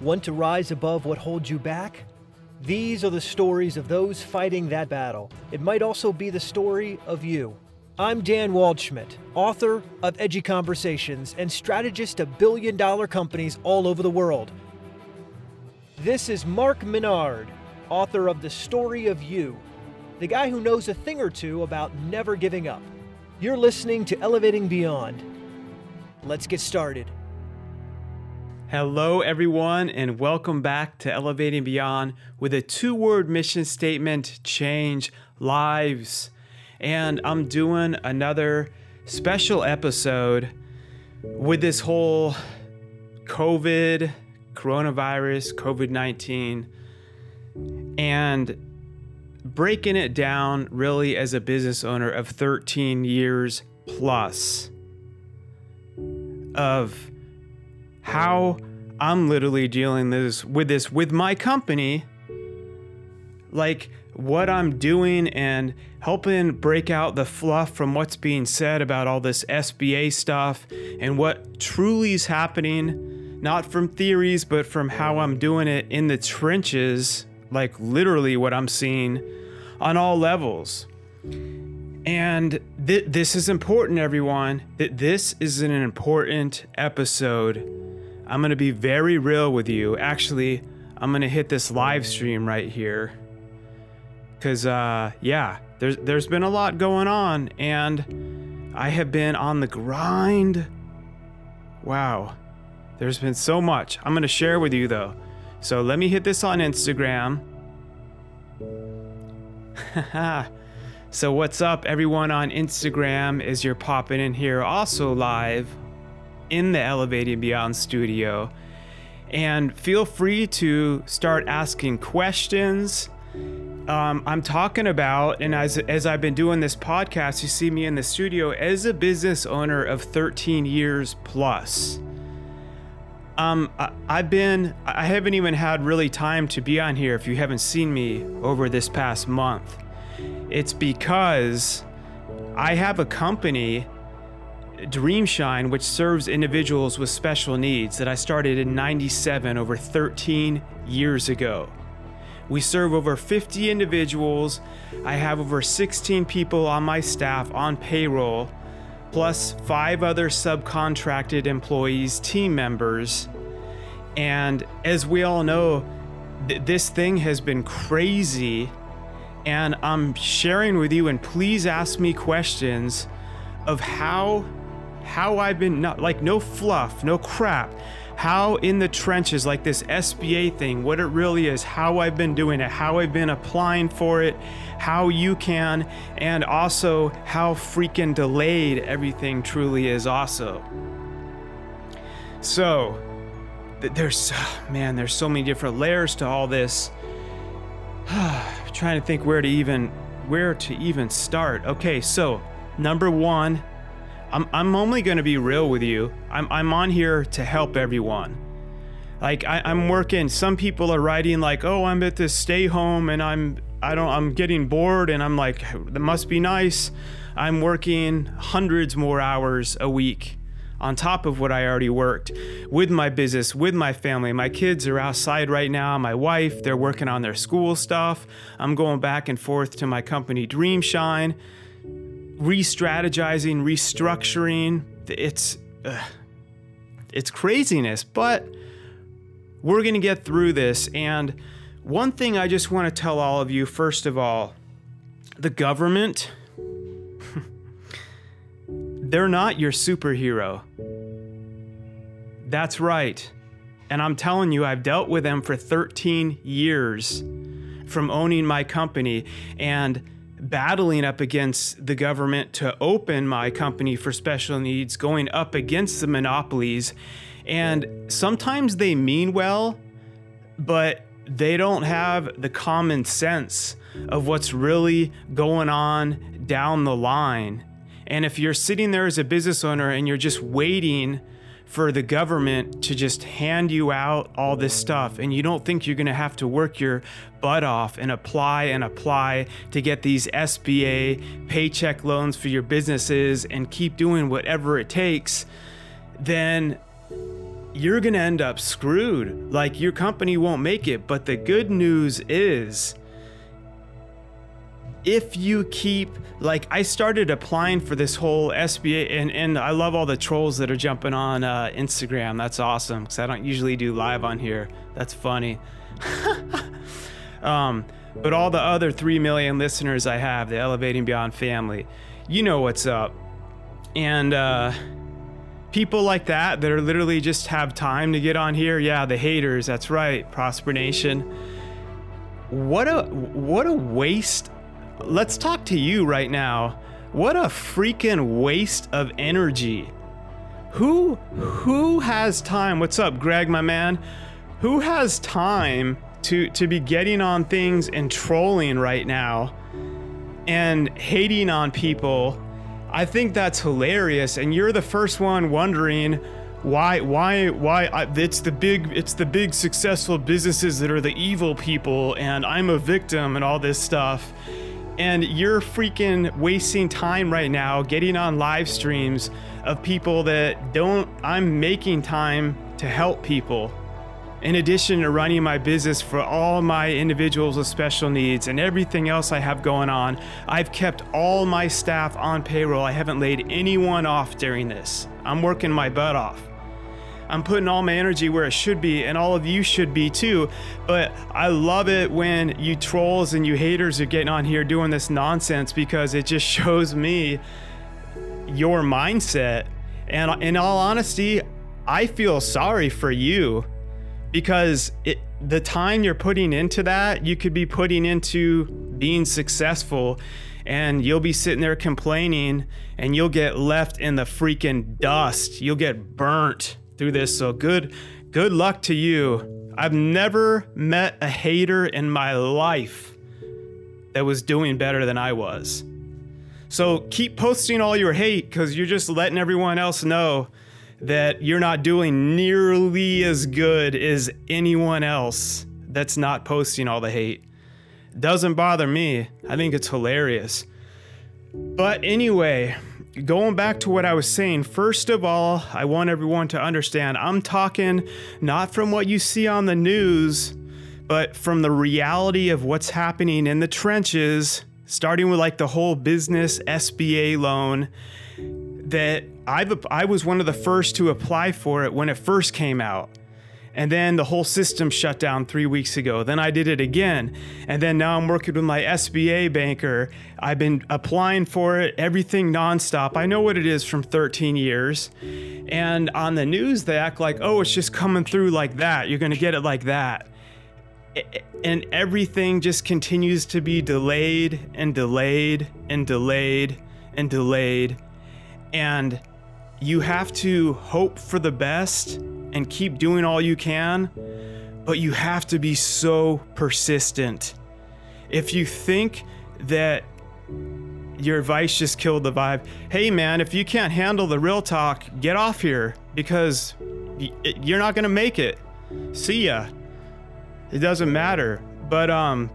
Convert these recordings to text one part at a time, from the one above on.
Want to rise above what holds you back? These are the stories of those fighting that battle. It might also be the story of you. I'm Dan Waldschmidt, author of Edgy Conversations and strategist of billion-dollar companies all over the world. This is Mark Menard, author of The Story of You, the guy who knows a thing or two about never giving up. You're listening to Elevating Beyond. Let's get started. Hello, everyone, and welcome back to Elevating Beyond with a two-word mission statement: change lives. And I'm doing another special episode with this whole coronavirus, COVID-19, and breaking it down really as a business owner of 13 years plus of how I'm literally dealing with this with my company, like what I'm doing and helping break out the fluff from what's being said about all this SBA stuff and what truly is happening, not from theories, but from how I'm doing it in the trenches, like literally what I'm seeing on all levels. And this is important, everyone. This is an important episode. I'm going to be very real with you. Actually, I'm going to hit this live stream right here. Because, there's been a lot going on, and I have been on the grind. Wow, there's been so much. I'm going to share with you, though. So let me hit this on Instagram. So what's up, everyone on Instagram, as you're popping in here, also live in the Elevating Beyond studio. And feel free to start asking questions. I'm talking about, and as I've been doing this podcast, you see me in the studio as a business owner of 13 years plus. I haven't even had really time to be on here if you haven't seen me over this past month. It's because I have a company, Dreamshine, which serves individuals with special needs, that I started in '97, over 13 years ago. We serve over 50 individuals. I have over 16 people on my staff on payroll, plus 5 other subcontracted employees, team members. And as we all know, this thing has been crazy. And I'm sharing with you, and please ask me questions of how I've been, no fluff, no crap, how in the trenches, like this SBA thing, what it really is, how I've been doing it, how I've been applying for it, how you can, and also how freaking delayed everything truly is also. So there's so many different layers to all this. Trying to think where to even start. Okay, so number one, I'm only going to be real with you. I'm on here to help everyone. Like I'm working. Some people are writing like, "Oh, I'm at this stay home and I'm getting bored," and I'm like, "That must be nice." I'm working hundreds more hours a week on top of what I already worked with my business, with my family. My kids are outside right now. My wife, they're working on their school stuff. I'm going back and forth to my company, Dreamshine, re-strategizing, restructuring. It's craziness, but we're going to get through this. And one thing I just want to tell all of you, first of all, the government, they're not your superhero. That's right. And I'm telling you, I've dealt with them for 13 years from owning my company and battling up against the government to open my company for special needs, going up against the monopolies. And sometimes they mean well, but they don't have the common sense of what's really going on down the line. And if you're sitting there as a business owner and you're just waiting for the government to just hand you out all this stuff, and you don't think you're going to have to work your butt off and apply to get these SBA paycheck loans for your businesses and keep doing whatever it takes, then you're gonna end up screwed. Like, your company won't make it. But the good news is, if you keep, like, I started applying for this whole SBA, and I love all the trolls that are jumping on Instagram. That's awesome, because I don't usually do live on here. That's funny. But all the other 3 million listeners I have, the Elevating Beyond family, you know what's up. And people like that are literally just have time to get on here. Yeah, the haters, that's right, Prosper Nation. What a waste. Let's talk to you right now. What a freaking waste of energy. Who has time? What's up, Greg, my man? Who has time to be getting on things and trolling right now and hating on people? I think that's hilarious, and you're the first one wondering why it's the big successful businesses that are the evil people, and I'm a victim and all this stuff. And you're freaking wasting time right now getting on live streams of people that don't. I'm making time to help people. In addition to running my business for all my individuals with special needs and everything else I have going on, I've kept all my staff on payroll. I haven't laid anyone off during this. I'm working my butt off. I'm putting all my energy where it should be, and all of you should be too. But I love it when you trolls and you haters are getting on here doing this nonsense, because it just shows me your mindset. And in all honesty, I feel sorry for you, because the time you're putting into that, you could be putting into being successful, and you'll be sitting there complaining, and you'll get left in the freaking dust. You'll get burnt through this. So good luck to you. I've never met a hater in my life that was doing better than I was. So keep posting all your hate, because you're just letting everyone else know that you're not doing nearly as good as anyone else that's not posting all the hate. Doesn't bother me. I think it's hilarious. But anyway, going back to what I was saying, first of all, I want everyone to understand, I'm talking not from what you see on the news, but from the reality of what's happening in the trenches, starting with like the whole business SBA loan that I was one of the first to apply for it when it first came out. And then the whole system shut down 3 weeks ago. Then I did it again. And then now I'm working with my SBA banker. I've been applying for it, everything nonstop. I know what it is from 13 years. And on the news, they act like, oh, it's just coming through like that. You're going to get it like that. And everything just continues to be delayed and delayed and delayed and delayed. And you have to hope for the best and keep doing all you can, but you have to be so persistent. If you think that your advice just killed the vibe, hey man, if you can't handle the real talk, get off here, because you're not gonna make it. See ya. It doesn't matter. But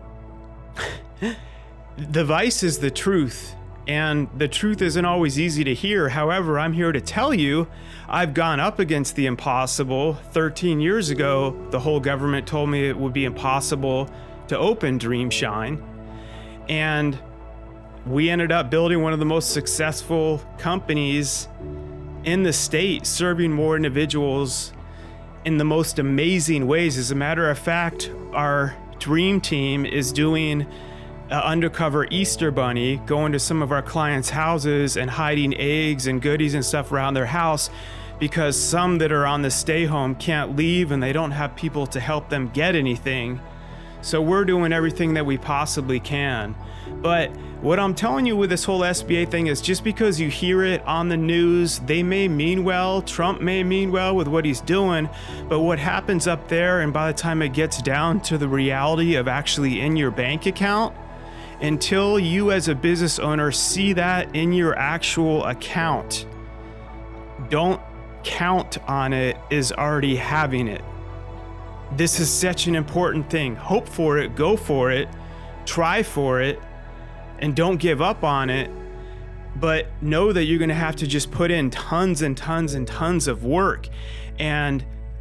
the vice is the truth. And the truth isn't always easy to hear. However, I'm here to tell you, I've gone up against the impossible. 13 years ago, the whole government told me it would be impossible to open DreamShine. And we ended up building one of the most successful companies in the state, serving more individuals in the most amazing ways. As a matter of fact, our dream team is doing undercover Easter bunny, going to some of our clients' houses and hiding eggs and goodies and stuff around their house, because some that are on the stay home can't leave and they don't have people to help them get anything. So we're doing everything that we possibly can. But what I'm telling you with this whole SBA thing is, just because you hear it on the news, they may mean well, Trump may mean well with what he's doing, but what happens up there, and by the time it gets down to the reality of actually in your bank account, until you as a business owner see that in your actual account, don't count on it as already having it. This is such an important thing. Hope for it, go for it, try for it, and don't give up on it. But know that you're gonna have to just put in tons and tons and tons of work. And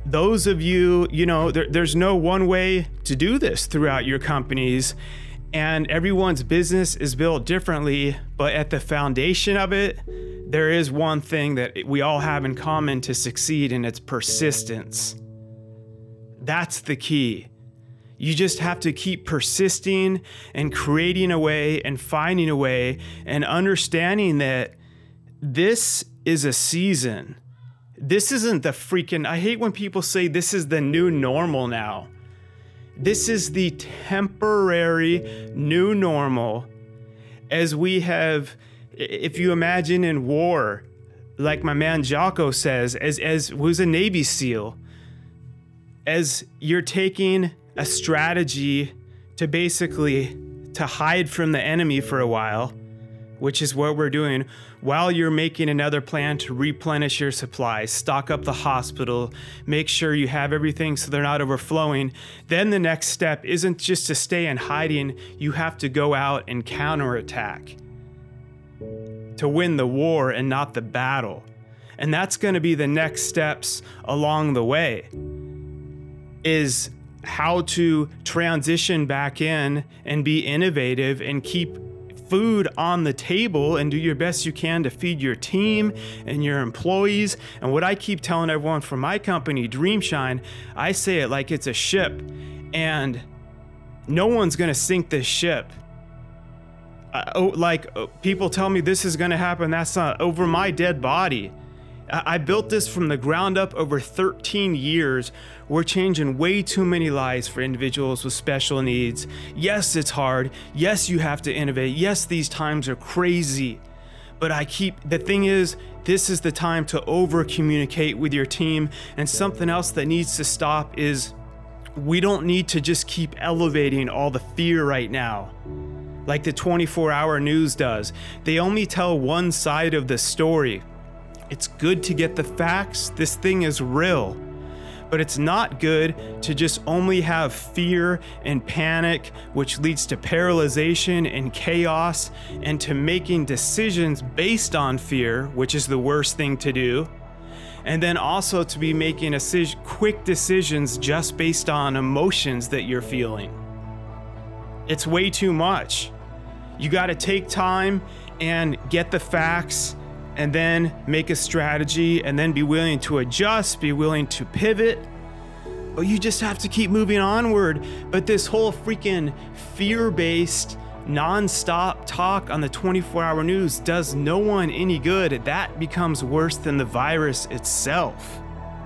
those of you, there's no one way to do this throughout your companies, and everyone's business is built differently, but at the foundation of it, there is one thing that we all have in common to succeed, and it's persistence. That's the key. You just have to keep persisting and creating a way and finding a way and understanding that this is a season. This isn't the I hate when people say this is the new normal now. This is the temporary new normal, as we have, if you imagine in war, like my man Jocko says, as who's a Navy SEAL, as you're taking a strategy to basically to hide from the enemy for a while, which is what we're doing, while you're making another plan to replenish your supplies, stock up the hospital, make sure you have everything so they're not overflowing. Then the next step isn't just to stay in hiding, you have to go out and counterattack to win the war and not the battle. And that's going to be the next steps along the way, is how to transition back in and be innovative and keep food on the table and do your best you can to feed your team and your employees. And what I keep telling everyone from my company, Dreamshine, I say it like it's a ship, and no one's going to sink this ship. People tell me this is going to happen. That's not over my dead body. I built this from the ground up over 13 years. We're changing way too many lives for individuals with special needs. Yes, it's hard. Yes, you have to innovate. Yes, these times are crazy. But the thing is, this is the time to over communicate with your team. And something else that needs to stop is we don't need to just keep elevating all the fear right now, like the 24-hour news does. They only tell one side of the story. It's good to get the facts. This thing is real. But it's not good to just only have fear and panic, which leads to paralyzation and chaos, and to making decisions based on fear, which is the worst thing to do. And then also to be making quick decisions just based on emotions that you're feeling. It's way too much. You got to take time and get the facts, and then make a strategy, and then be willing to adjust, be willing to pivot. But you just have to keep moving onward. But this whole freaking fear-based, non-stop talk on the 24-hour news does no one any good. That becomes worse than the virus itself.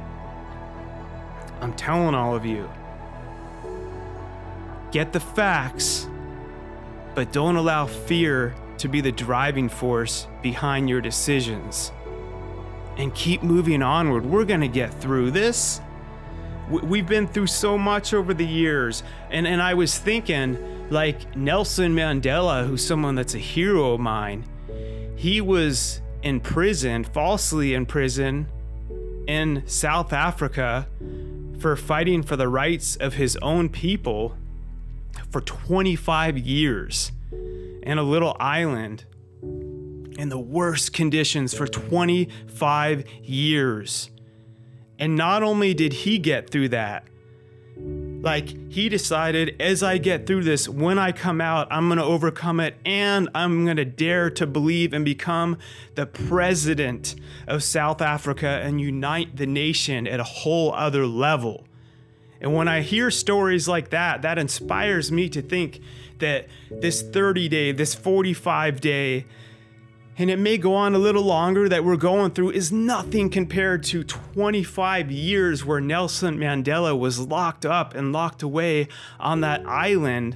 I'm telling all of you. Get the facts, but don't allow fear to be the driving force behind your decisions, and keep moving onward. We're going to get through this. We've been through so much over the years. And I was thinking, like Nelson Mandela, who's someone that's a hero of mine, he was in prison, falsely in prison in South Africa for fighting for the rights of his own people for 25 years. In a little island in the worst conditions for 25 years. And not only did he get through that, he decided, as I get through this, when I come out, I'm going to overcome it, and I'm going to dare to believe and become the president of South Africa and unite the nation at a whole other level. And when I hear stories like that, that inspires me to think that this 30-day, this 45-day, and it may go on a little longer, that we're going through is nothing compared to 25 years where Nelson Mandela was locked up and locked away on that island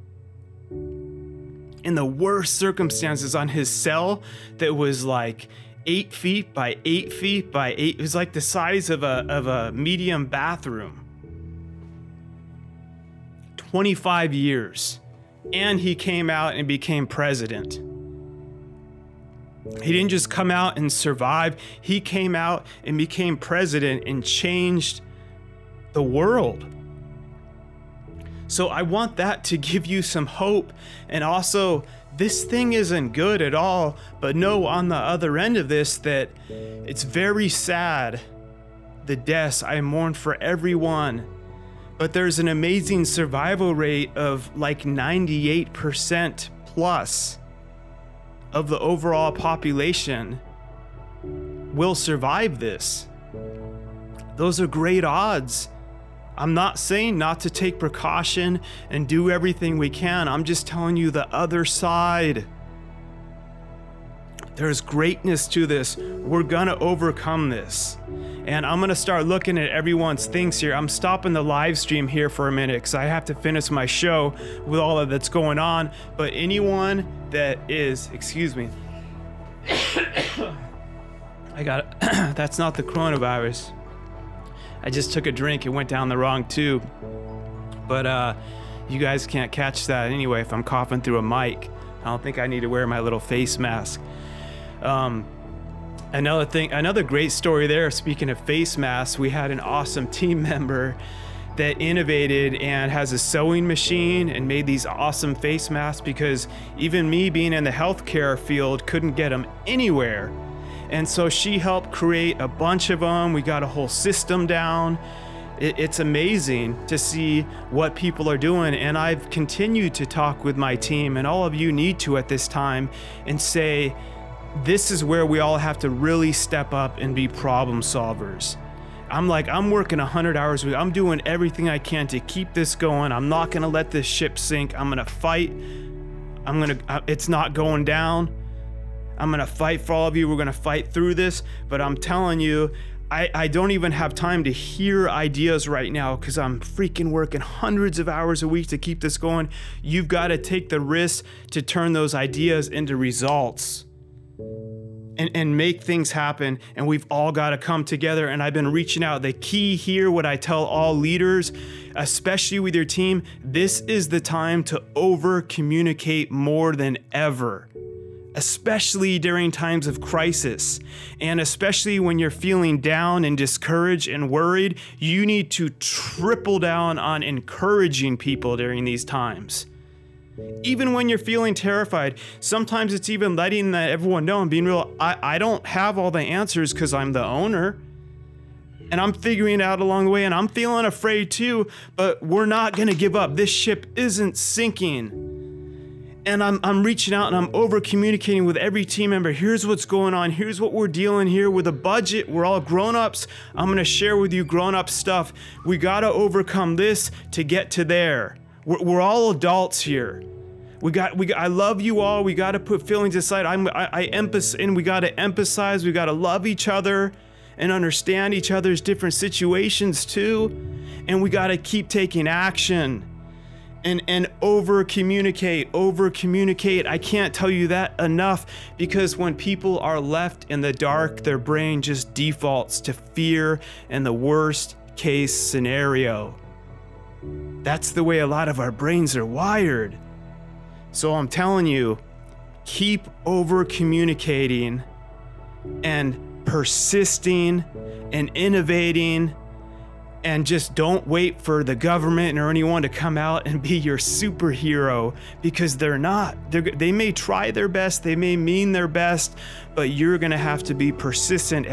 in the worst circumstances on his cell that was like 8 feet by 8 feet by 8. It was like the size of a medium bathroom. 25 years. And he came out and became president. He didn't just come out and survive. He came out and became president and changed the world. So I want that to give you some hope. And also, this thing isn't good at all. But know on the other end of this that it's very sad the deaths, I mourn for everyone. But there's an amazing survival rate of like 98% plus of the overall population will survive this. Those are great odds. I'm not saying not to take precaution and do everything we can. I'm just telling you the other side. There's greatness to this. We're gonna overcome this. And I'm gonna start looking at everyone's things here. I'm stopping the live stream here for a minute because I have to finish my show with all of that's going on. But anyone that is, excuse me. I got it. That's not the coronavirus. I just took a drink. It went down the wrong tube. But you guys can't catch that anyway if I'm coughing through a mic. I don't think I need to wear my little face mask. Another great story there, speaking of face masks, we had an awesome team member that innovated and has a sewing machine and made these awesome face masks because even me being in the healthcare field couldn't get them anywhere. And so she helped create a bunch of them. We got a whole system down. It's amazing to see what people are doing. And I've continued to talk with my team, and all of you need to at this time, and say, this is where we all have to really step up and be problem solvers. I'm working 100 hours a week. I'm doing everything I can to keep this going. I'm not gonna let this ship sink. I'm gonna fight. It's not going down. I'm gonna fight for all of you. We're gonna fight through this. But I'm telling you, I don't even have time to hear ideas right now because I'm freaking working hundreds of hours a week to keep this going. You've got to take the risk to turn those ideas into results and make things happen. And we've all got to come together. And I've been reaching out. The key here, what I tell all leaders, especially with your team, this is the time to over communicate more than ever. Especially during times of crisis, and especially when you're feeling down and discouraged and worried, you need to triple down on encouraging people during these times. Even when you're feeling terrified, sometimes it's even letting everyone know and being real, I don't have all the answers because I'm the owner. And I'm figuring it out along the way, and I'm feeling afraid too, but we're not gonna give up. This ship isn't sinking. And I'm reaching out and I'm over communicating with every team member. Here's what's going on. Here's what we're dealing here with a budget. We're all grown-ups. I'm gonna share with you grown-up stuff. We gotta overcome this to get to there. We're all adults here. I love you all. We gotta put feelings aside. We gotta empathize. We gotta love each other and understand each other's different situations too. And we gotta keep taking action. And over communicate. I can't tell you that enough, because when people are left in the dark, their brain just defaults to fear and the worst case scenario. That's the way a lot of our brains are wired. So I'm telling you, keep over communicating and persisting and innovating. And just don't wait for the government or anyone to come out and be your superhero, because they're not. They may try their best, they may mean their best, but you're gonna have to be persistent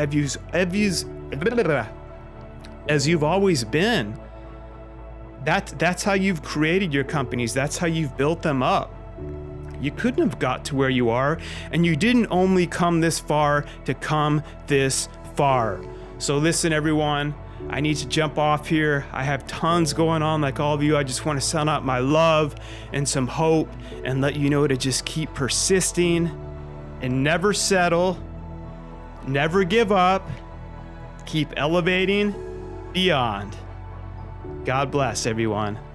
as you've always been. That's how you've created your companies. That's how you've built them up. You couldn't have got to where you are, and you didn't only come this far to come this far. So listen, everyone. I need to jump off here. I have tons going on like all of you. I just want to send out my love and some hope and let you know to just keep persisting and never settle, never give up, keep elevating beyond. God bless everyone.